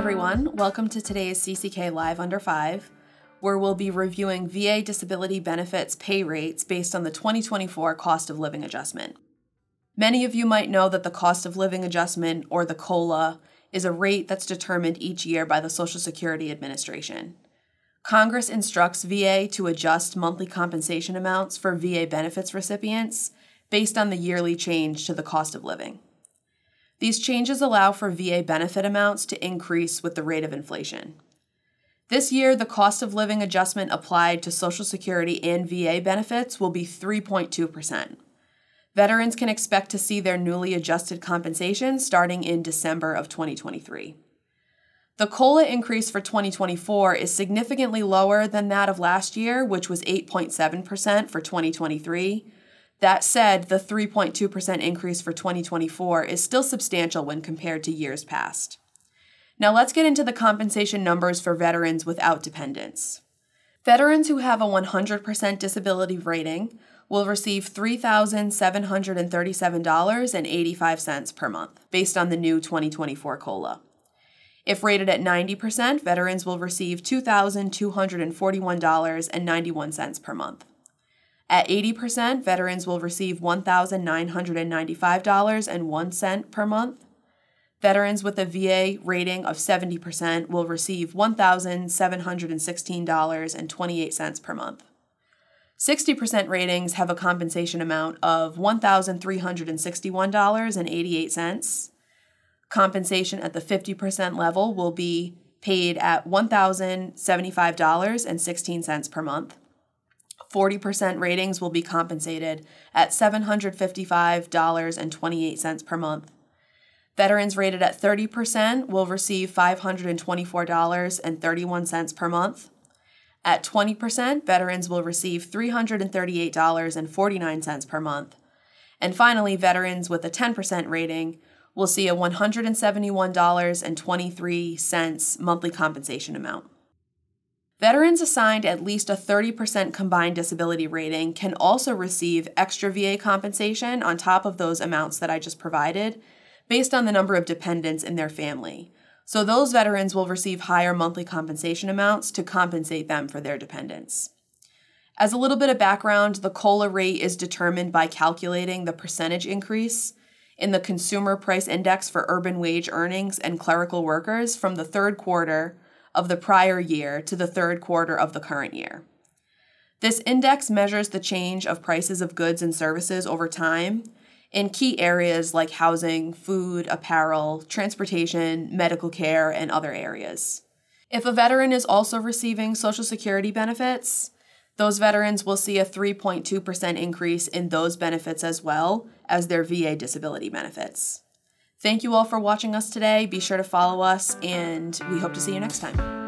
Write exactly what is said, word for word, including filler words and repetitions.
everyone. Welcome to today's C C K Live Under five, where we'll be reviewing V A disability benefits pay rates based on the twenty twenty-four cost of living adjustment. Many of you might know that the cost of living adjustment, or the COLA, is a rate that's determined each year by the Social Security Administration. Congress instructs V A to adjust monthly compensation amounts for V A benefits recipients based on the yearly change to the cost of living. These changes allow for V A benefit amounts to increase with the rate of inflation. This year, the cost of living adjustment applied to Social Security and V A benefits will be three point two percent. Veterans can expect to see their newly adjusted compensation starting in December of twenty twenty-three. The COLA increase for twenty twenty-four is significantly lower than that of last year, which was eight point seven percent for twenty twenty-three. That said, the three point two percent increase for twenty twenty-four is still substantial when compared to years past. Now let's get into the compensation numbers for veterans without dependents. Veterans who have a one hundred percent disability rating will receive three thousand seven hundred thirty-seven dollars and eighty-five cents per month, based on the new twenty twenty-four COLA. If rated at ninety percent, veterans will receive two thousand two hundred forty-one dollars and ninety-one cents per month. At eighty percent, veterans will receive one thousand nine hundred ninety-five dollars and one cent per month. Veterans with a V A rating of seventy percent will receive one thousand seven hundred sixteen dollars and twenty-eight cents per month. sixty percent ratings have a compensation amount of one thousand three hundred sixty-one dollars and eighty-eight cents. Compensation at the fifty percent level will be paid at one thousand seventy-five dollars and sixteen cents per month. forty percent ratings will be compensated at seven hundred fifty-five dollars and twenty-eight cents per month. Veterans rated at thirty percent will receive five hundred twenty-four dollars and thirty-one cents per month. At twenty percent, veterans will receive three hundred thirty-eight dollars and forty-nine cents per month. And finally, veterans with a ten percent rating will see a one hundred seventy-one dollars and twenty-three cents monthly compensation amount. Veterans assigned at least a thirty percent combined disability rating can also receive extra V A compensation on top of those amounts that I just provided, based on the number of dependents in their family. So those veterans will receive higher monthly compensation amounts to compensate them for their dependents. As a little bit of background, the COLA rate is determined by calculating the percentage increase in the Consumer Price Index for urban wage earnings and clerical workers from the third quarter of the prior year to the third quarter of the current year. This index measures the change of prices of goods and services over time in key areas like housing, food, apparel, transportation, medical care, and other areas. If a veteran is also receiving Social Security benefits, those veterans will see a three point two percent increase in those benefits as well as their V A disability benefits. Thank you all for watching us today. Be sure to follow us, and we hope to see you next time.